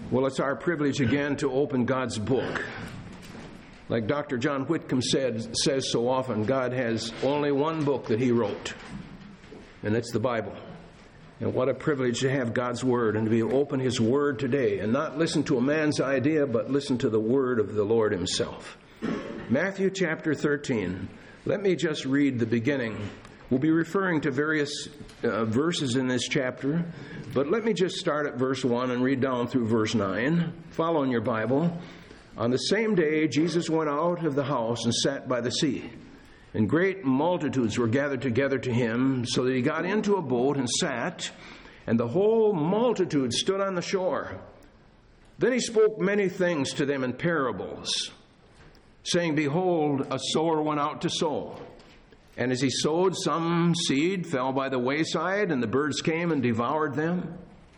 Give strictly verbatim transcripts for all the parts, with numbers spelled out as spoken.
Well, it's our privilege again to open God's book. Like Doctor John Whitcomb said, says so often, God has only one book that he wrote, and it's the Bible. And what a privilege to have God's Word and to be open His Word today and not listen to a man's idea, but listen to the Word of the Lord Himself. Matthew chapter thirteen. Let me just read the beginning. We'll be referring to various uh, verses in this chapter, but let me just start at verse one and read down through verse nine. Follow in your Bible. On the same day, Jesus went out of the house and sat by the sea. And great multitudes were gathered together to him, so that he got into a boat and sat, and the whole multitude stood on the shore. Then he spoke many things to them in parables, saying, Behold, a sower went out to sow. And as he sowed, some seed fell by the wayside, and the birds came and devoured them.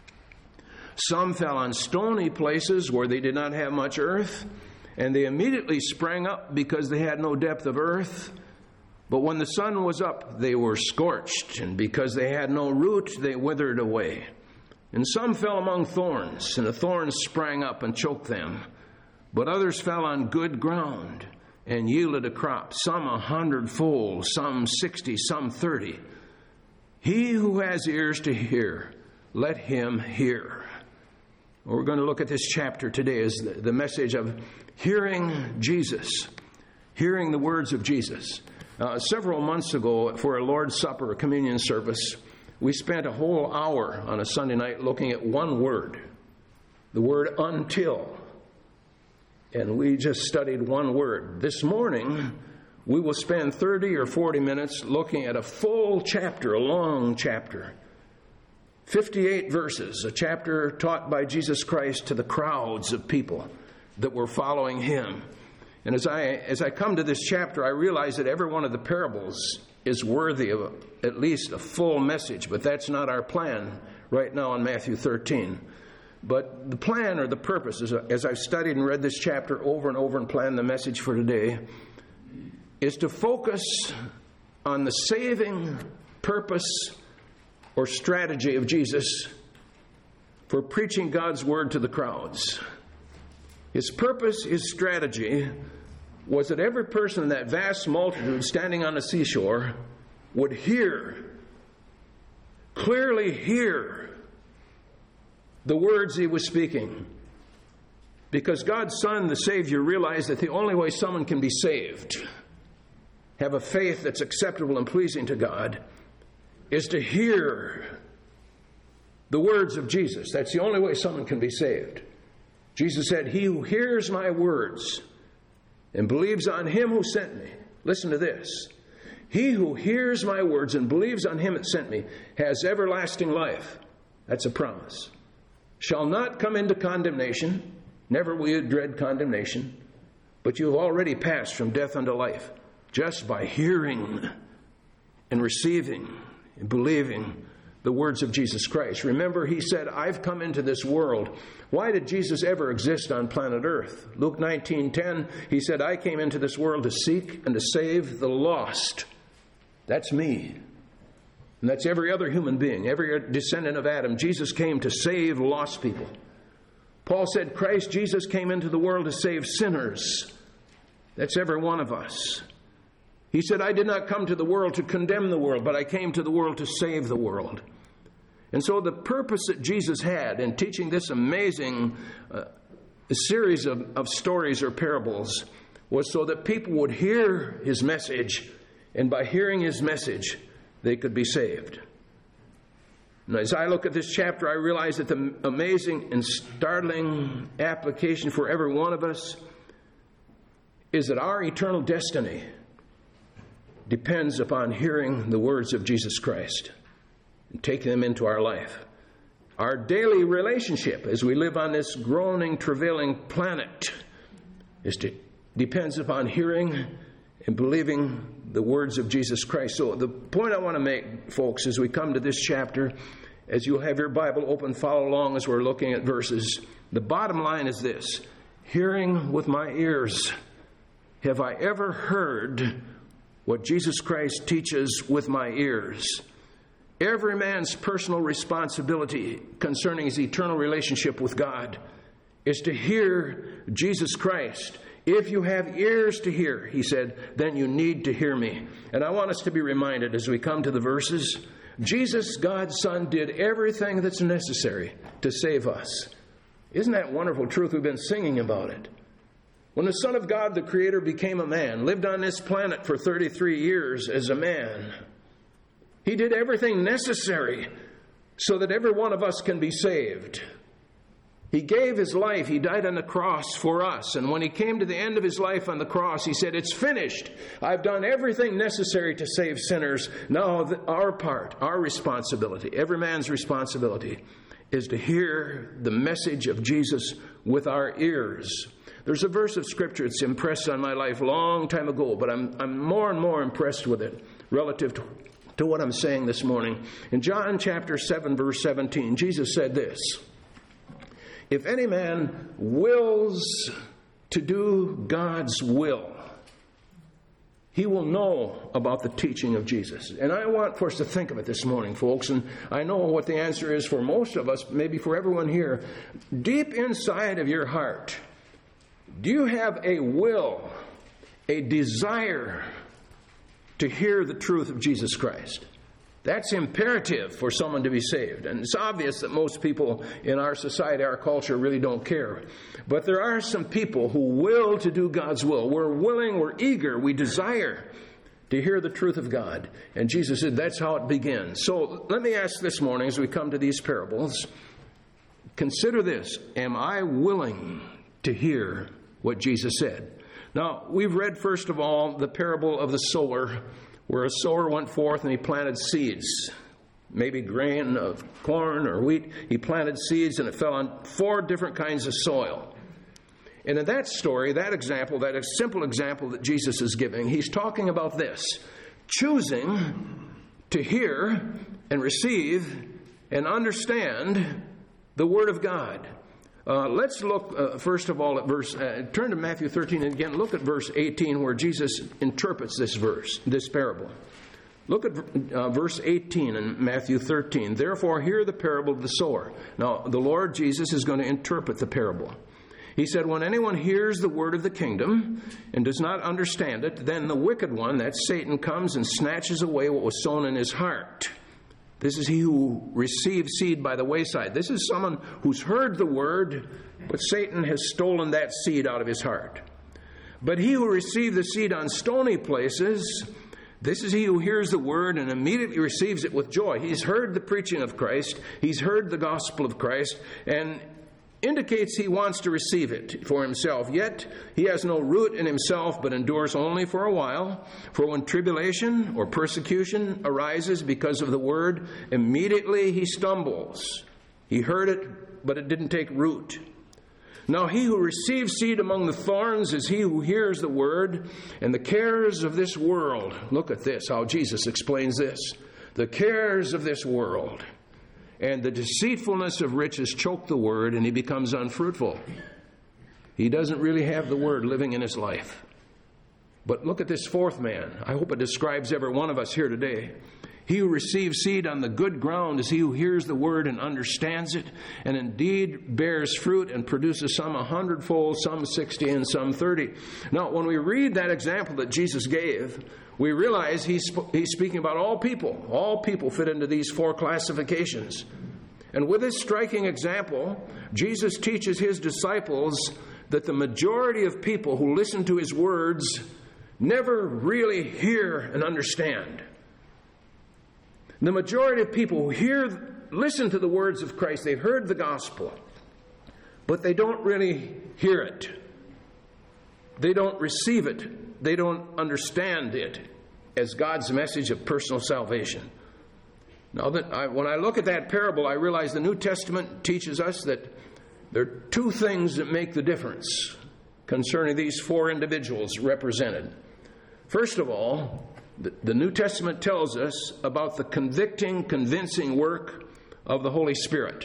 Some fell on stony places where they did not have much earth, and they immediately sprang up because they had no depth of earth. But when the sun was up, they were scorched, and because they had no root, they withered away. And some fell among thorns, and the thorns sprang up and choked them. But others fell on good ground and yielded a crop, some a hundredfold, some sixty, some thirty. He who has ears to hear, let him hear. We're going to look at this chapter today as the, the message of hearing Jesus, hearing the words of Jesus. Uh, several months ago, for a Lord's Supper, a communion service, we spent a whole hour on a Sunday night looking at one word, the word until. And we just studied one word. This morning, we will spend thirty or forty minutes looking at a full chapter, a long chapter. fifty-eight verses, a chapter taught by Jesus Christ to the crowds of people that were following him. And as I as I come to this chapter, I realize that every one of the parables is worthy of at least a full message, but that's not our plan right now in Matthew thirteen. But the plan or the purpose, is, as I've studied and read this chapter over and over and planned the message for today, is to focus on the saving purpose or strategy of Jesus for preaching God's word to the crowds. His purpose, his strategy, was that every person in that vast multitude standing on the seashore would hear, clearly hear, the words he was speaking. Because God's Son, the Savior, realized that the only way someone can be saved, have a faith that's acceptable and pleasing to God, is to hear the words of Jesus. That's the only way someone can be saved. Jesus said, He who hears my words and believes on him who sent me. Listen to this. He who hears my words and believes on him that sent me has everlasting life. That's a promise. Shall not come into condemnation. Never will you dread condemnation. But you have already passed from death unto life just by hearing and receiving and believing the words of Jesus Christ. Remember, he said, I've come into this world. Why did Jesus ever exist on planet Earth? Luke nineteen ten, he said, I came into this world to seek and to save the lost. That's me. And that's every other human being, every descendant of Adam. Jesus came to save lost people. Paul said, Christ Jesus came into the world to save sinners. That's every one of us. He said, I did not come to the world to condemn the world, but I came to the world to save the world. And so the purpose that Jesus had in teaching this amazing uh, series of, of stories or parables was so that people would hear his message, and by hearing his message, they could be saved. And as I look at this chapter, I realize that the amazing and startling application for every one of us is that our eternal destiny depends upon hearing the words of Jesus Christ and taking them into our life. Our daily relationship as we live on this groaning, travailing planet is to, depends upon hearing and believing the words of Jesus Christ. So the point I want to make, folks, as we come to this chapter, as you'll have your Bible open, follow along as we're looking at verses. The bottom line is this: hearing with my ears. Have I ever heard what Jesus Christ teaches with my ears? Every man's personal responsibility concerning his eternal relationship with God is to hear Jesus Christ. If you have ears to hear, he said, then you need to hear me. And I want us to be reminded as we come to the verses, Jesus, God's Son, did everything that's necessary to save us. Isn't that wonderful truth? We've been singing about it. When the Son of God, the Creator, became a man, lived on this planet for thirty-three years as a man, he did everything necessary so that every one of us can be saved. He gave his life. He died on the cross for us. And when he came to the end of his life on the cross, he said, it's finished. I've done everything necessary to save sinners. Now our part, our responsibility, every man's responsibility, is to hear the message of Jesus with our ears. There's a verse of Scripture that's impressed on my life a long time ago, but I'm, I'm more and more impressed with it relative to, to what I'm saying this morning. In John chapter seven, verse seventeen, Jesus said this, if any man wills to do God's will, he will know about the teaching of Jesus. And I want for us to think of it this morning, folks, and I know what the answer is for most of us, maybe for everyone here. Deep inside of your heart, do you have a will, a desire to hear the truth of Jesus Christ? That's imperative for someone to be saved. And it's obvious that most people in our society, our culture, really don't care. But there are some people who will to do God's will. We're willing, we're eager, we desire to hear the truth of God. And Jesus said that's how it begins. So let me ask this morning as we come to these parables, consider this. Am I willing to hear what Jesus said? Now, we've read, first of all, the parable of the sower, where a sower went forth and he planted seeds, maybe grain of corn or wheat. He planted seeds and it fell on four different kinds of soil. And in that story, that example, that simple example that Jesus is giving, he's talking about this: choosing to hear and receive and understand the Word of God. Uh, let's look, uh, first of all, at verse, uh, turn to Matthew thirteen and again, look at verse eighteen where Jesus interprets this verse, this parable. Look at uh, verse eighteen in Matthew thirteen. Therefore, hear the parable of the sower. Now, the Lord Jesus is going to interpret the parable. He said, when anyone hears the word of the kingdom and does not understand it, then the wicked one, that's Satan, comes and snatches away what was sown in his heart. This is he who receives seed by the wayside. This is someone who's heard the word, but Satan has stolen that seed out of his heart. But he who received the seed on stony places, this is he who hears the word and immediately receives it with joy. He's heard the preaching of Christ. He's heard the gospel of Christ and indicates he wants to receive it for himself. Yet he has no root in himself, but endures only for a while. For when tribulation or persecution arises because of the word, immediately he stumbles. He heard it, but it didn't take root. Now he who receives seed among the thorns is he who hears the word, and the cares of this world. Look at this, how Jesus explains this. The cares of this world and the deceitfulness of riches choke the word, and he becomes unfruitful. He doesn't really have the word living in his life. But look at this fourth man. I hope it describes every one of us here today. He who receives seed on the good ground is he who hears the word and understands it, and indeed bears fruit and produces some a hundredfold, some sixty, and some thirty. Now, when we read that example that Jesus gave, we realize he's, he's speaking about all people. All people fit into these four classifications. And with this striking example, Jesus teaches his disciples that the majority of people who listen to his words never really hear and understand. The majority of people who hear, listen to the words of Christ, they've heard the gospel, but they don't really hear it. They don't receive it. They don't understand it as God's message of personal salvation. Now, that I, when I look at that parable, I realize the New Testament teaches us that there are two things that make the difference concerning these four individuals represented. First of all, the, the New Testament tells us about the convicting, convincing work of the Holy Spirit.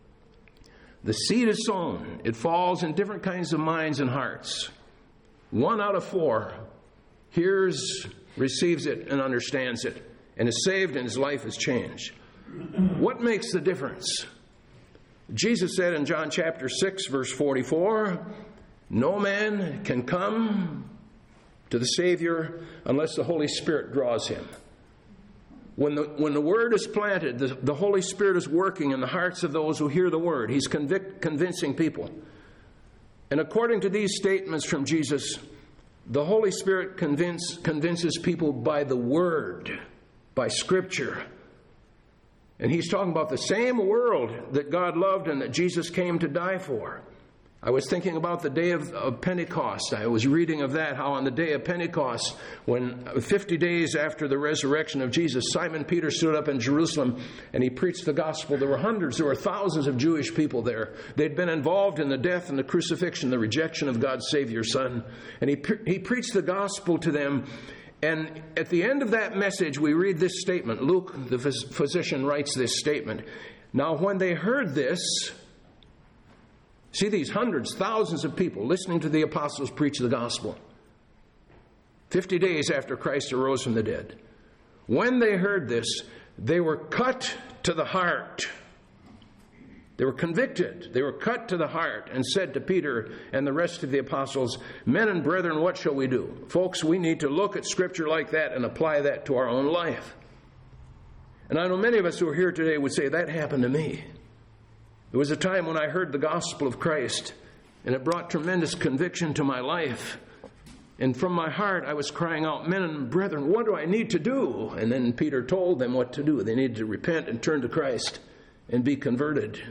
The seed is sown. It falls in different kinds of minds and hearts. One out of four hears, receives it, and understands it, and is saved, and his life is changed. What makes the difference? Jesus said in John chapter six, verse forty-four, no man can come to the Savior unless the Holy Spirit draws him. When the, when the Word is planted, the, the Holy Spirit is working in the hearts of those who hear the Word. He's convict, convincing people. And according to these statements from Jesus, the Holy Spirit convince, convinces people by the Word, by Scripture. And he's talking about the same world that God loved and that Jesus came to die for. I was thinking about the day of, of Pentecost. I was reading of that, how on the day of Pentecost, when fifty days after the resurrection of Jesus, Simon Peter stood up in Jerusalem and he preached the gospel. There were hundreds, there were thousands of Jewish people there. They'd been involved in the death and the crucifixion, the rejection of God's Savior Son. And he, he preached the gospel to them. And at the end of that message, we read this statement. Luke, the physician, writes this statement. Now, when they heard this, see these hundreds, thousands of people listening to the apostles preach the gospel. Fifty days after Christ arose from the dead. When they heard this, they were cut to the heart. They were convicted. They were cut to the heart and said to Peter and the rest of the apostles, men and brethren, what shall we do? Folks, we need to look at Scripture like that and apply that to our own life. And I know many of us who are here today would say, that happened to me. There was a time when I heard the gospel of Christ, and it brought tremendous conviction to my life. And from my heart, I was crying out, men and brethren, what do I need to do? And then Peter told them what to do. They needed to repent and turn to Christ and be converted.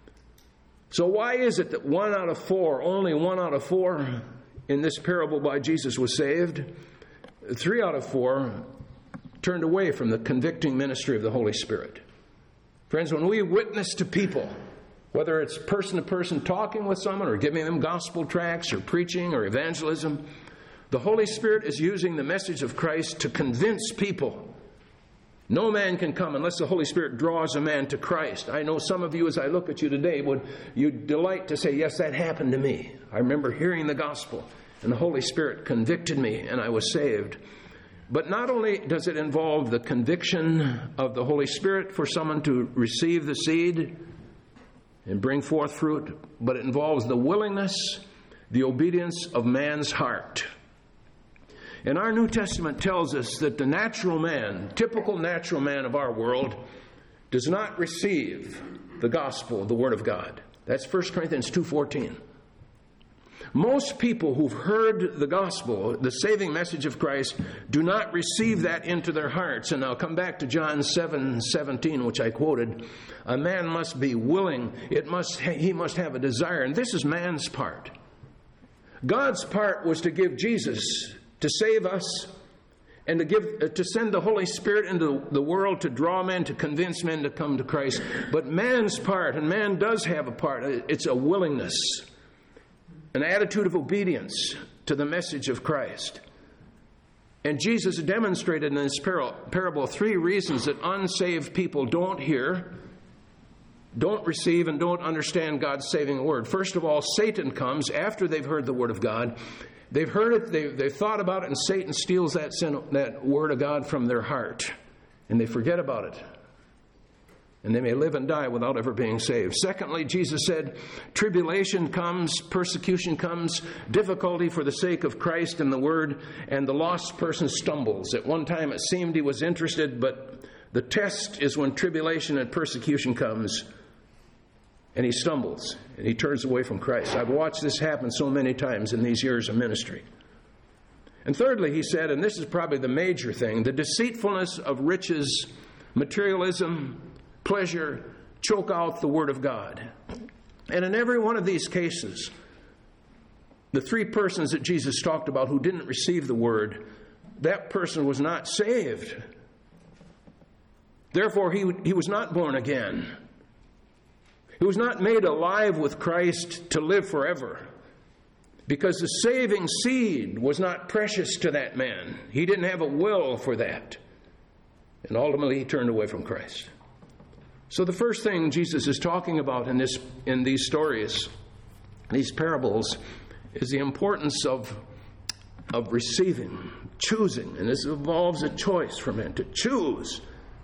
So why is it that one out of four, only one out of four in this parable by Jesus was saved? Three out of four turned away from the convicting ministry of the Holy Spirit. Friends, when we witness to people, whether it's person to person talking with someone or giving them gospel tracts or preaching or evangelism, the Holy Spirit is using the message of Christ to convince people. No man can come unless the Holy Spirit draws a man to Christ. I know some of you, as I look at you today, would you delight to say, yes, that happened to me. I remember hearing the gospel, and the Holy Spirit convicted me, and I was saved. But not only does it involve the conviction of the Holy Spirit for someone to receive the seed and bring forth fruit, but it involves the willingness, the obedience of man's heart. And our New Testament tells us that the natural man, typical natural man of our world, does not receive the gospel, the Word of God. That's First Corinthians two fourteen. Most people who've heard the gospel, the saving message of Christ, do not receive that into their hearts. And I'll come back to John seven seventeen, which I quoted. A man must be willing. It must he must have a desire. And this is man's part. God's part was to give Jesus to save us, and to give, uh, to send the Holy Spirit into the world to draw men, to convince men to come to Christ. But man's part, and man does have a part, it's a willingness, an attitude of obedience to the message of Christ. And Jesus demonstrated in this parable three reasons that unsaved people don't hear, don't receive, and don't understand God's saving word. First of all, Satan comes after they've heard the word of God. They've heard it, they've, they've thought about it, and Satan steals that, sin, that word of God from their heart. And they forget about it. And they may live and die without ever being saved. Secondly, Jesus said, tribulation comes, persecution comes, difficulty for the sake of Christ and the word, and the lost person stumbles. At one time it seemed he was interested, but the test is when tribulation and persecution comes. And he stumbles, and he turns away from Christ. I've watched this happen so many times in these years of ministry. And thirdly, he said, and this is probably the major thing, the deceitfulness of riches, materialism, pleasure, choke out the word of God. And in every one of these cases, the three persons that Jesus talked about who didn't receive the word, that person was not saved. Therefore, he, he was not born again. He was not made alive with Christ to live forever, because the saving seed was not precious to that man. He didn't have a will for that. And ultimately, he turned away from Christ. So the first thing Jesus is talking about in this in these stories, these parables, is the importance of, of receiving, choosing. And this involves a choice for men to choose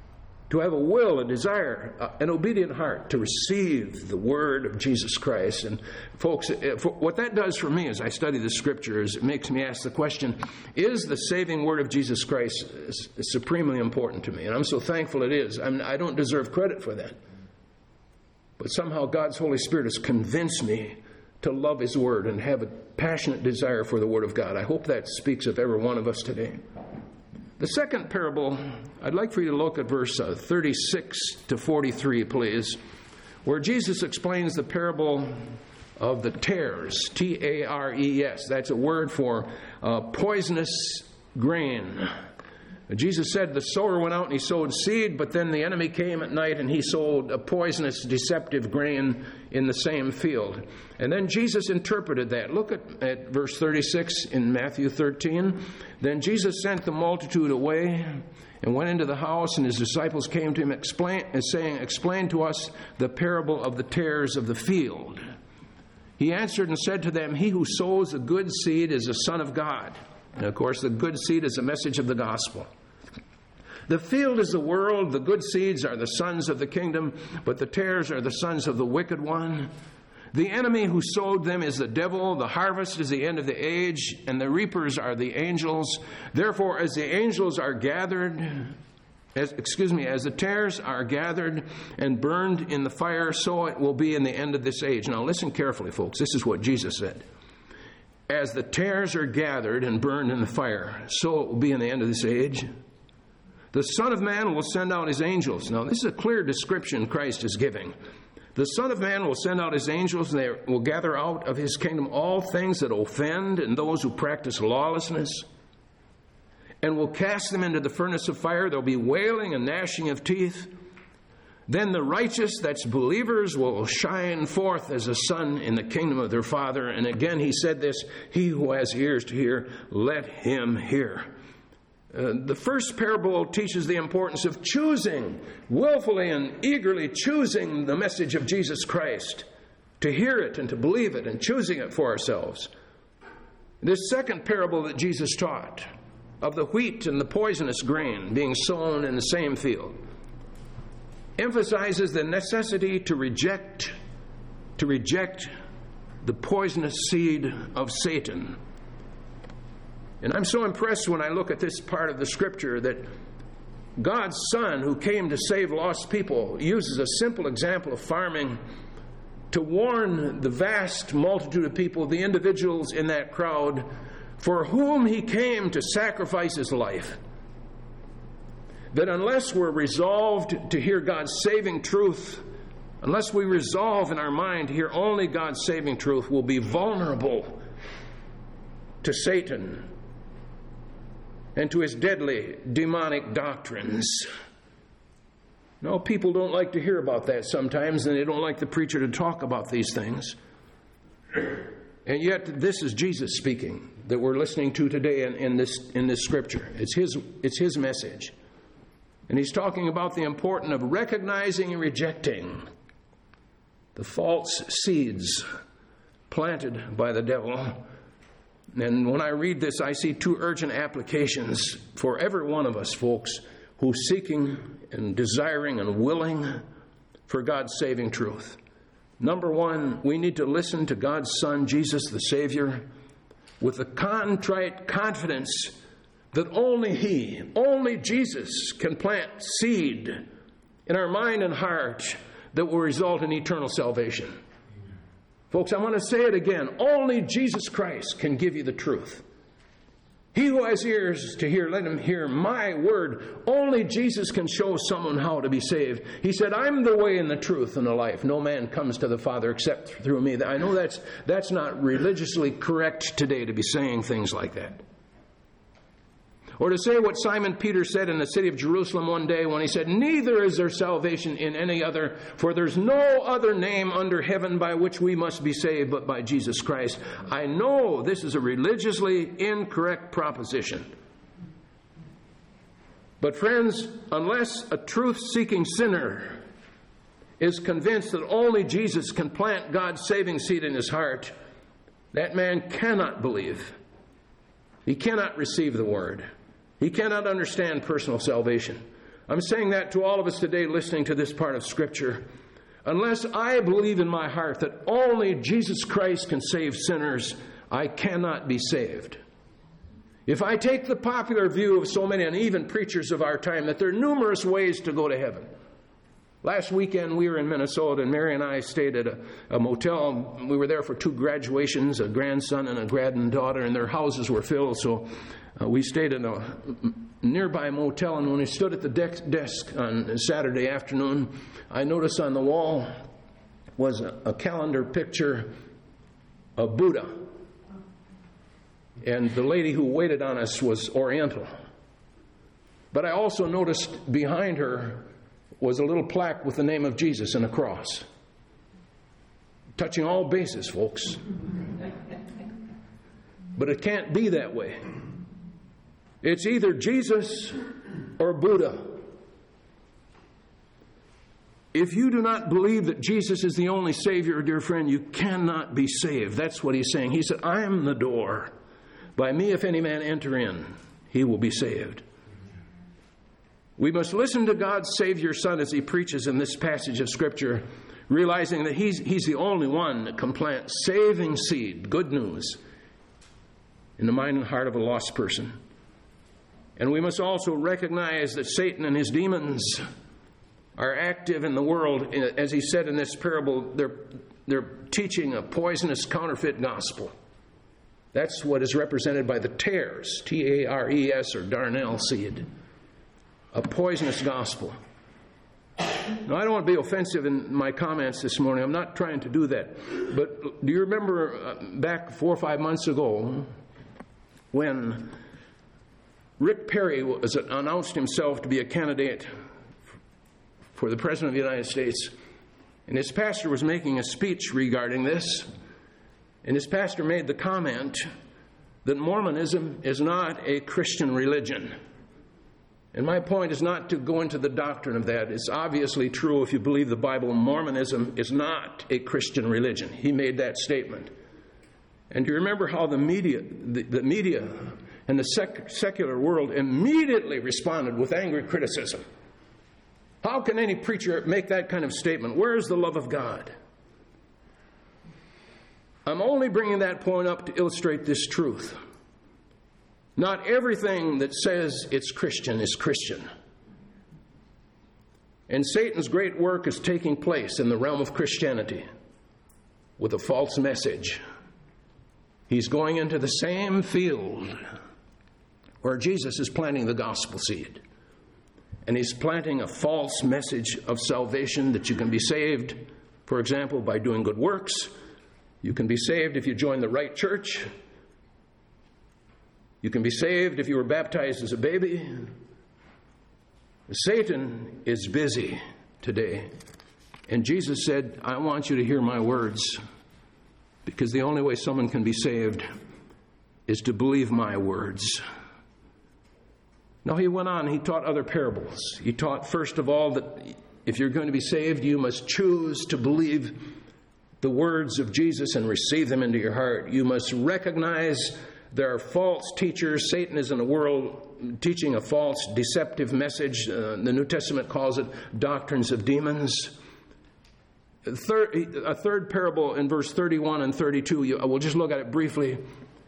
to have a will, a desire, uh, an obedient heart to receive the word of Jesus Christ. And folks, what that does for me as I study the Scripture is it makes me ask the question, is the saving word of Jesus Christ supremely important to me? And I'm so thankful it is. I'm, I don't deserve credit for that. But somehow God's Holy Spirit has convinced me to love His word and have a passionate desire for the word of God. I hope that speaks of every one of us today. The second parable, I'd like for you to look at verse uh, thirty-six to forty-three, please, where Jesus explains the parable of the tares, T A R E S. That's a word for uh, poisonous grain. Jesus said the sower went out and he sowed seed, but then the enemy came at night and he sowed a poisonous, deceptive grain in the same field. And then Jesus interpreted that. Look at, at verse thirty-six in Matthew thirteen. Then Jesus sent the multitude away and went into the house, and his disciples came to him explain, saying, "Explain to us the parable of the tares of the field." He answered and said to them, "He who sows the good seed is the Son of God." And of course, the good seed is the message of the gospel. The field is the world, the good seeds are the sons of the kingdom, but the tares are the sons of the wicked one. The enemy who sowed them is the devil, the harvest is the end of the age, and the reapers are the angels. Therefore, as the angels are gathered, as, excuse me, as the tares are gathered and burned in the fire, so it will be in the end of this age. Now listen carefully, folks. This is what Jesus said. As the tares are gathered and burned in the fire, so it will be in the end of this age. The Son of Man will send out his angels. Now, this is a clear description Christ is giving. The Son of Man will send out his angels, and they will gather out of his kingdom all things that offend and those who practice lawlessness, and will cast them into the furnace of fire. There will be wailing and gnashing of teeth. Then the righteous, that's believers, will shine forth as a sun in the kingdom of their Father. And again he said this, "He who has ears to hear, let him hear." Uh, the first parable teaches the importance of choosing, willfully and eagerly choosing the message of Jesus Christ, to hear it and to believe it and choosing it for ourselves. This second parable that Jesus taught, of the wheat and the poisonous grain being sown in the same field, emphasizes the necessity to reject, to reject the poisonous seed of Satan. And I'm so impressed when I look at this part of the Scripture that God's Son, who came to save lost people, uses a simple example of farming to warn the vast multitude of people, the individuals in that crowd, for whom he came to sacrifice his life. That unless we're resolved to hear God's saving truth, unless we resolve in our mind to hear only God's saving truth, we'll be vulnerable to Satan and to his deadly demonic doctrines. No, people don't like to hear about that sometimes, and they don't like the preacher to talk about these things. And yet, this is Jesus speaking that we're listening to today in, in this in this Scripture. It's his, it's his message. And he's talking about the importance of recognizing and rejecting the false seeds planted by the devil. And when I read this, I see two urgent applications for every one of us, folks, who's seeking and desiring and willing for God's saving truth. Number one, we need to listen to God's Son, Jesus the Savior, with a contrite confidence that only He, only Jesus can plant seed in our mind and heart that will result in eternal salvation. Folks, I want to say it again. Only Jesus Christ can give you the truth. He who has ears to hear, let him hear my word. Only Jesus can show someone how to be saved. He said, I'm the way and the truth and the life. No man comes to the Father except through me. I know that's, that's not religiously correct today to be saying things like that. Or to say what Simon Peter said in the city of Jerusalem one day when he said, neither is there salvation in any other, for there's no other name under heaven by which we must be saved but by Jesus Christ. I know this is a religiously incorrect proposition. But friends, unless a truth-seeking sinner is convinced that only Jesus can plant God's saving seed in his heart, that man cannot believe. He cannot receive the word. He cannot understand personal salvation. I'm saying that to all of us today listening to this part of Scripture. Unless I believe in my heart that only Jesus Christ can save sinners, I cannot be saved. If I take the popular view of so many, and even preachers of our time, that there are numerous ways to go to heaven. Last weekend we were in Minnesota, and Mary and I stayed at a, a motel. We were there for two graduations, a grandson and a granddaughter, and their houses were filled, so uh, we stayed in a nearby motel. And when we stood at the de- desk on Saturday afternoon, I noticed on the wall was a, a calendar picture of Buddha. And the lady who waited on us was Oriental. But I also noticed behind her was a little plaque with the name of Jesus and a cross. Touching all bases, folks. But it can't be that way. It's either Jesus or Buddha. If you do not believe that Jesus is the only Savior, dear friend, you cannot be saved. That's what he's saying. He said, I am the door. By me, if any man enter in, he will be saved. We must listen to God's Savior Son as he preaches in this passage of Scripture, realizing that he's, he's the only one that can plant saving seed, good news, in the mind and heart of a lost person. And we must also recognize that Satan and his demons are active in the world. As he said in this parable, they're, they're teaching a poisonous counterfeit gospel. That's what is represented by the tares, T A R E S, or darnel seed. A poisonous gospel. Now, I don't want to be offensive in my comments this morning. I'm not trying to do that. But do you remember uh, back four or five months ago when Rick Perry was announced himself to be a candidate for the President of the United States, and his pastor was making a speech regarding this, and his pastor made the comment that Mormonism is not a Christian religion. And my point is not to go into the doctrine of that. It's obviously true if you believe the Bible. Mormonism is not a Christian religion. He made that statement. And do you remember how the media, the, the media and the sec- secular world immediately responded with angry criticism? How can any preacher make that kind of statement? Where is the love of God? I'm only bringing that point up to illustrate this truth. Not everything that says it's Christian is Christian. And Satan's great work is taking place in the realm of Christianity with a false message. He's going into the same field where Jesus is planting the gospel seed. And he's planting a false message of salvation, that you can be saved, for example, by doing good works. You can be saved if you join the right church. You can be saved if you were baptized as a baby. Satan is busy today. And Jesus said, I want you to hear my words, because the only way someone can be saved is to believe my words. Now, he went on, he taught other parables. He taught, first of all, that if you're going to be saved, you must choose to believe the words of Jesus and receive them into your heart. You must recognize there are false teachers. Satan is in the world teaching a false, deceptive message. Uh, the New Testament calls it doctrines of demons. A third, a third parable in verse thirty-one and thirty-two, you, we'll just look at it briefly.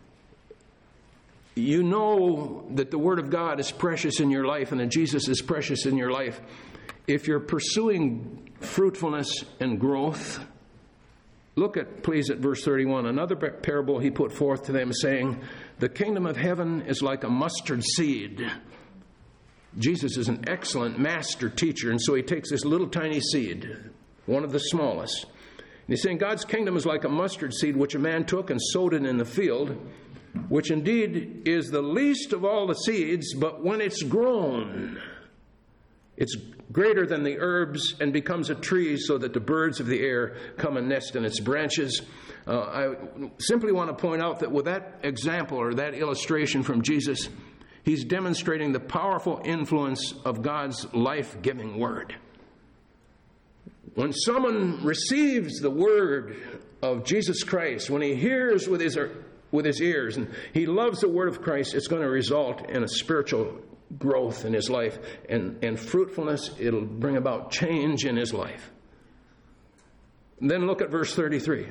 You know that the Word of God is precious in your life and that Jesus is precious in your life if you're pursuing fruitfulness and growth. Look at, please, at verse thirty-one. Another parable he put forth to them, saying, the kingdom of heaven is like a mustard seed. Jesus is an excellent master teacher, and so he takes this little tiny seed, one of the smallest. And he's saying God's kingdom is like a mustard seed which a man took and sowed it in the field, which indeed is the least of all the seeds, but when it's grown, it's greater than the herbs and becomes a tree so that the birds of the air come and nest in its branches. Uh, I simply want to point out that with that example or that illustration from Jesus, he's demonstrating the powerful influence of God's life-giving word. When someone receives the word of Jesus Christ, when he hears with his with his ears and he loves the word of Christ, it's going to result in a spiritual growth in his life and, and fruitfulness. It'll bring about change in his life. And then look at verse thirty-three.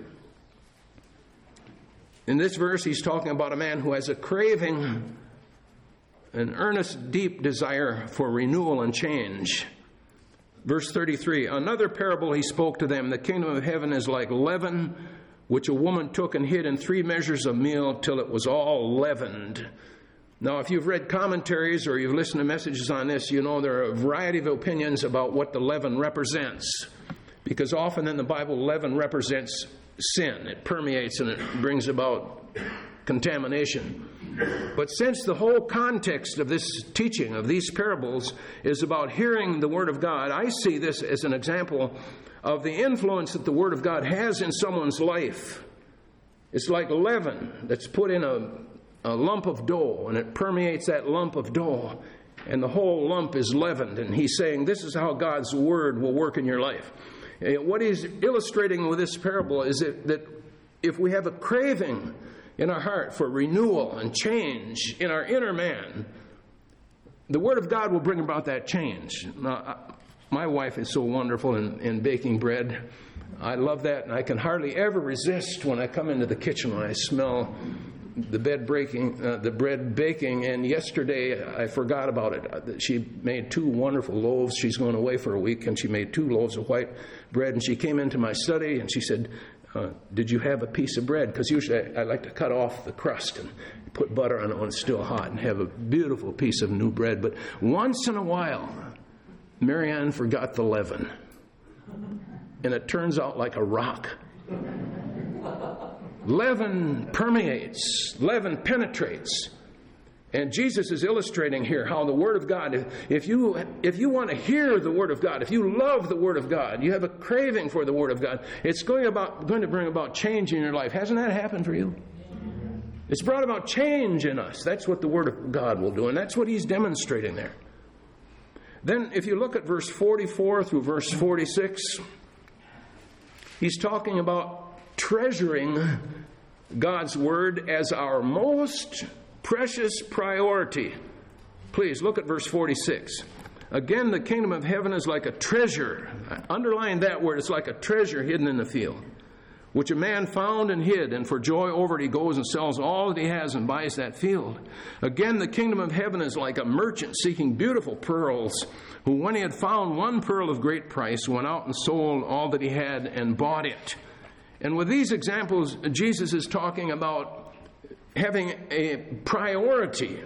In this verse, he's talking about a man who has a craving, an earnest, deep desire for renewal and change. Verse thirty-three, another parable he spoke to them, the kingdom of heaven is like leaven, which a woman took and hid in three measures of meal till it was all leavened. Now, if you've read commentaries or you've listened to messages on this, you know there are a variety of opinions about what the leaven represents. Because often in the Bible, leaven represents sin. It permeates and it brings about contamination. But since the whole context of this teaching, of these parables, is about hearing the Word of God, I see this as an example of the influence that the Word of God has in someone's life. It's like leaven that's put in a, a lump of dough, and it permeates that lump of dough, and the whole lump is leavened. And he's saying this is how God's Word will work in your life. What he's illustrating with this parable is that, that if we have a craving in our heart for renewal and change in our inner man, the Word of God will bring about that change. Now, my wife is so wonderful in, in baking bread. I love that, and I can hardly ever resist when I come into the kitchen when I smell the bread breaking, uh, the bread baking. And yesterday I forgot about it. She made two wonderful loaves. She's going away for a week, and she made two loaves of white bread. And she came into my study and she said, uh, "Did you have a piece of bread?" Because usually I, I like to cut off the crust and put butter on it when it's still hot and have a beautiful piece of new bread. But once in a while, Marianne forgot the leaven, and it turns out like a rock. Leaven permeates, leaven penetrates. And Jesus is illustrating here how the Word of God, if, if you if you want to hear the Word of God, if you love the Word of God, you have a craving for the Word of God, it's going about going to bring about change in your life. Hasn't that happened for you? It's brought about change in us. That's what the Word of God will do, and that's what he's demonstrating there. Then if you look at verse forty-four through verse forty-six, he's talking about treasuring God's Word as our most precious priority. Please look at verse forty-six. Again, the kingdom of heaven is like a treasure. Underline that word. It's like a treasure hidden in the field, which a man found and hid, and for joy over it he goes and sells all that he has and buys that field. Again, the kingdom of heaven is like a merchant seeking beautiful pearls, who when he had found one pearl of great price, went out and sold all that he had and bought it. And with these examples, Jesus is talking about having a priority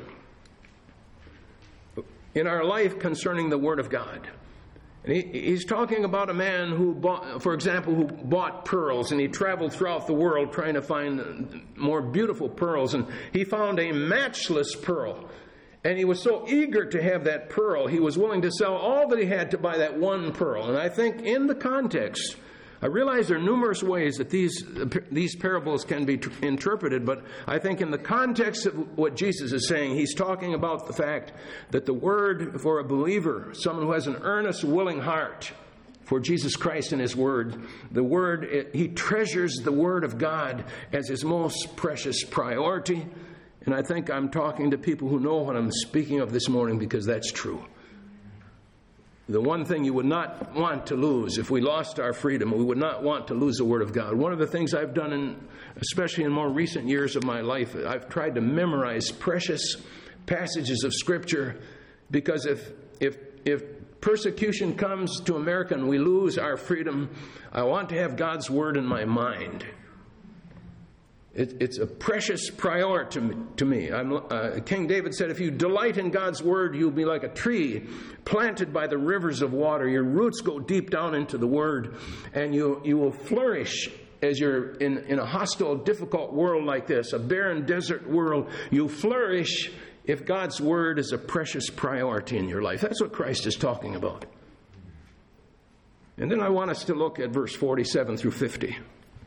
in our life concerning the Word of God. And he, he's talking about a man who bought, for example, who bought pearls, and he traveled throughout the world trying to find more beautiful pearls, and he found a matchless pearl. And he was so eager to have that pearl, he was willing to sell all that he had to buy that one pearl. And I think in the context, I realize there are numerous ways that these these parables can be tr- interpreted, but I think in the context of what Jesus is saying, he's talking about the fact that the Word for a believer, someone who has an earnest, willing heart for Jesus Christ and His Word, the Word, it, he treasures the Word of God as his most precious priority. And I think I'm talking to people who know what I'm speaking of this morning, because that's true. The one thing you would not want to lose, if we lost our freedom, we would not want to lose the Word of God. One of the things I've done, in, especially in more recent years of my life, I've tried to memorize precious passages of Scripture, because if if if persecution comes to America and we lose our freedom, I want to have God's Word in my mind. It, it's a precious priority to me. To me. I'm, uh, King David said, if you delight in God's Word, you'll be like a tree planted by the rivers of water. Your roots go deep down into the Word, and you, you will flourish as you're in, in a hostile, difficult world like this, a barren desert world. You'll flourish if God's Word is a precious priority in your life. That's what Christ is talking about. And then I want us to look at verse forty-seven through fifty.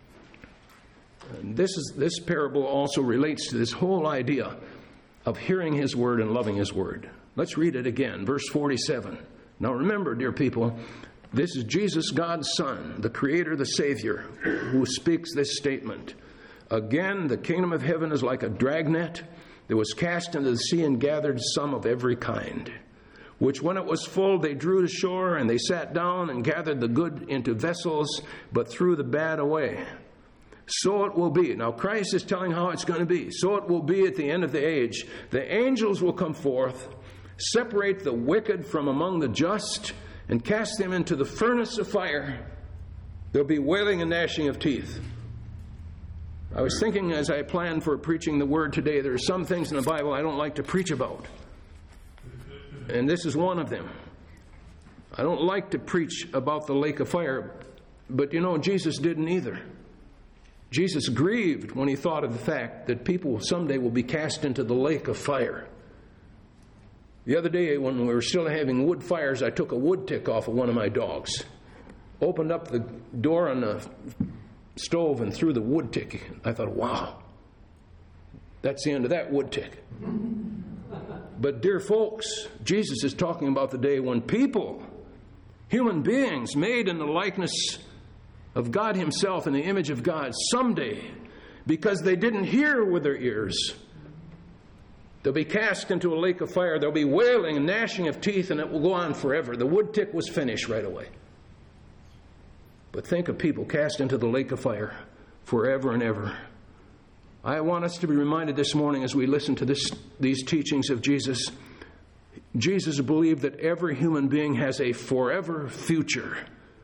This is this parable also relates to this whole idea of hearing His Word and loving His Word. Let's read it again, verse forty-seven. Now remember, dear people, this is Jesus, God's Son, the Creator, the Savior, who speaks this statement. Again, the kingdom of heaven is like a dragnet There was cast into the sea and gathered some of every kind, which when it was full they drew to shore, and they sat down and gathered the good into vessels, but threw the bad away. So it will be. Now Christ is telling how it's going to be. So it will be at the end of the age. The angels will come forth, separate the wicked from among the just, and cast them into the furnace of fire. There'll be wailing and gnashing of teeth. I was thinking as I planned for preaching the word today, there are some things in the Bible I don't like to preach about. And this is one of them. I don't like to preach about the lake of fire, but you know, Jesus didn't either. Jesus grieved when he thought of the fact that people someday will be cast into the lake of fire. The other day when we were still having wood fires, I took a wood tick off of one of my dogs, opened up the door on the stove and threw the wood tick. I thought, wow, that's the end of that wood tick. But dear folks, Jesus is talking about the day when people, human beings made in the likeness of God himself, in the image of God, someday, because they didn't hear with their ears, they'll be cast into a lake of fire. There'll be wailing and gnashing of teeth, and it will go on forever. The wood tick was finished right away. But think of people cast into the lake of fire forever and ever. I want us to be reminded this morning as we listen to this, these teachings of Jesus. Jesus believed that every human being has a forever future.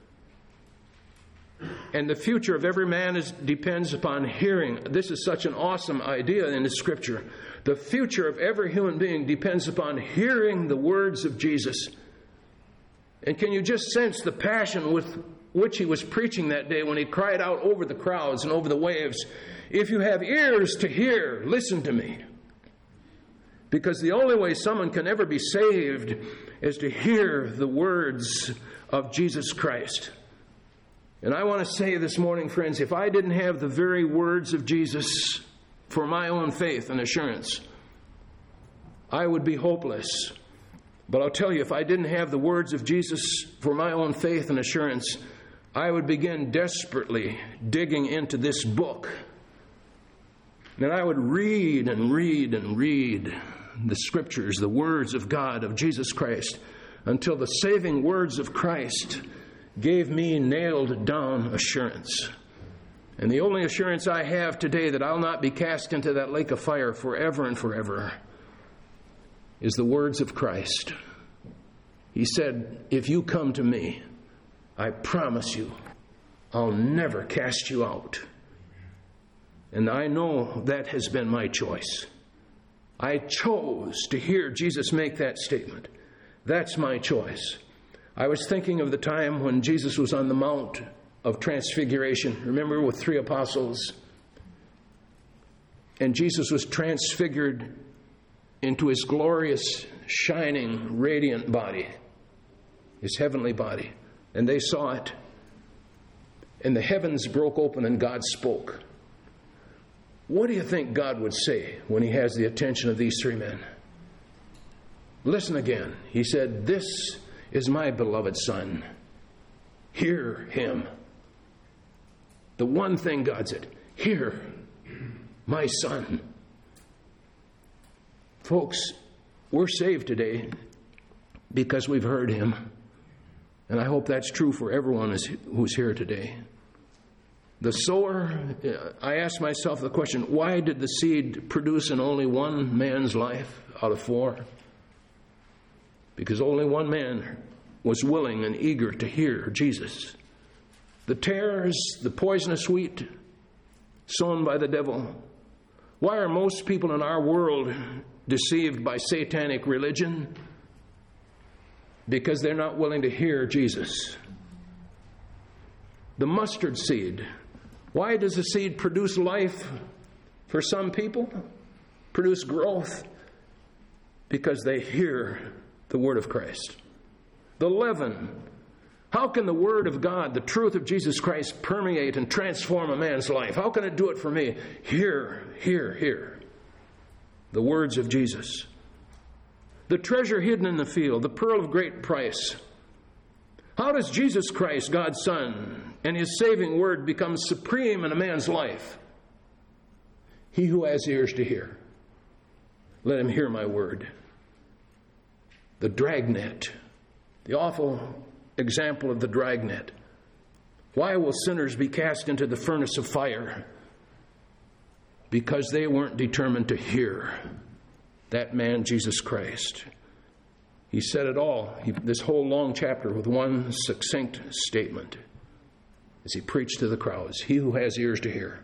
And the future of every man is, depends upon hearing. This is such an awesome idea in the Scripture. The future of every human being depends upon hearing the words of Jesus. And can you just sense the passion with which he was preaching that day when he cried out over the crowds and over the waves, "If you have ears to hear, listen to me." Because the only way someone can ever be saved is to hear the words of Jesus Christ. And I want to say this morning, friends, if I didn't have the very words of Jesus for my own faith and assurance, I would be hopeless. But I'll tell you, if I didn't have the words of Jesus for my own faith and assurance, I would begin desperately digging into this book. And I would read and read and read the Scriptures, the words of God, of Jesus Christ, until the saving words of Christ gave me nailed down assurance. And the only assurance I have today that I'll not be cast into that lake of fire forever and forever is the words of Christ. He said, "If you come to me, I promise you, I'll never cast you out." And I know that has been my choice. I chose to hear Jesus make that statement. That's my choice. I was thinking of the time when Jesus was on the Mount of Transfiguration. Remember, with three apostles? And Jesus was transfigured into his glorious, shining, radiant body, his heavenly body. And they saw it. And the heavens broke open and God spoke. What do you think God would say when he has the attention of these three men? Listen again. He said, "This is my beloved Son. Hear him." The one thing God said, "Hear my Son." Folks, we're saved today because we've heard him. And I hope that's true for everyone who's here today. The sower, I asked myself the question, why did the seed produce in only one man's life out of four? Because only one man was willing and eager to hear Jesus. The tares, the poisonous wheat sown by the devil. Why are most people in our world deceived by satanic religion? Because they're not willing to hear Jesus. The mustard seed. Why does the seed produce life for some people? Produce growth? Because they hear the word of Christ. The leaven. How can the word of God, the truth of Jesus Christ, permeate and transform a man's life? How can it do it for me? Hear, hear, hear the words of Jesus. The treasure hidden in the field, the pearl of great price. How does Jesus Christ, God's Son, and his saving word become supreme in a man's life? He who has ears to hear. Let him hear my word. The dragnet, the awful example of the dragnet. Why will sinners be cast into the furnace of fire? Because they weren't determined to hear that man, Jesus Christ. He said it all, he, this whole long chapter, with one succinct statement as he preached to the crowds. He who has ears to hear,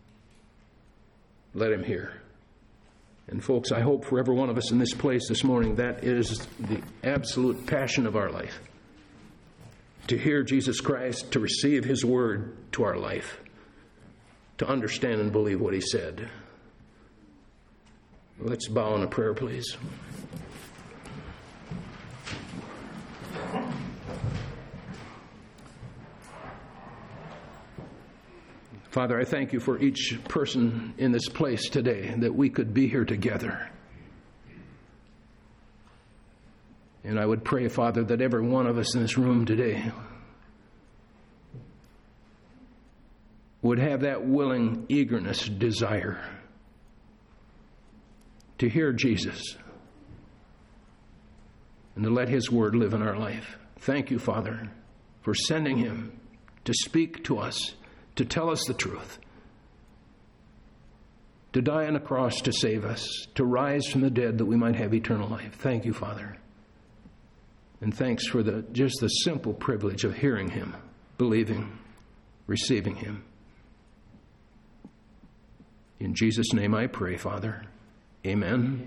let him hear. And folks, I hope for every one of us in this place this morning, that is the absolute passion of our life. To hear Jesus Christ, to receive his word to our life, to understand and believe what he said. Let's bow in a prayer, please. Father, I thank you for each person in this place today, that we could be here together. And I would pray, Father, that every one of us in this room today would have that willing eagerness, desire to hear Jesus and to let his word live in our life. Thank you, Father, for sending him to speak to us, to tell us the truth, to die on a cross to save us, to rise from the dead that we might have eternal life. Thank you, Father. And thanks for the just the simple privilege of hearing him, believing, receiving him. In Jesus' name I pray, Father. Amen.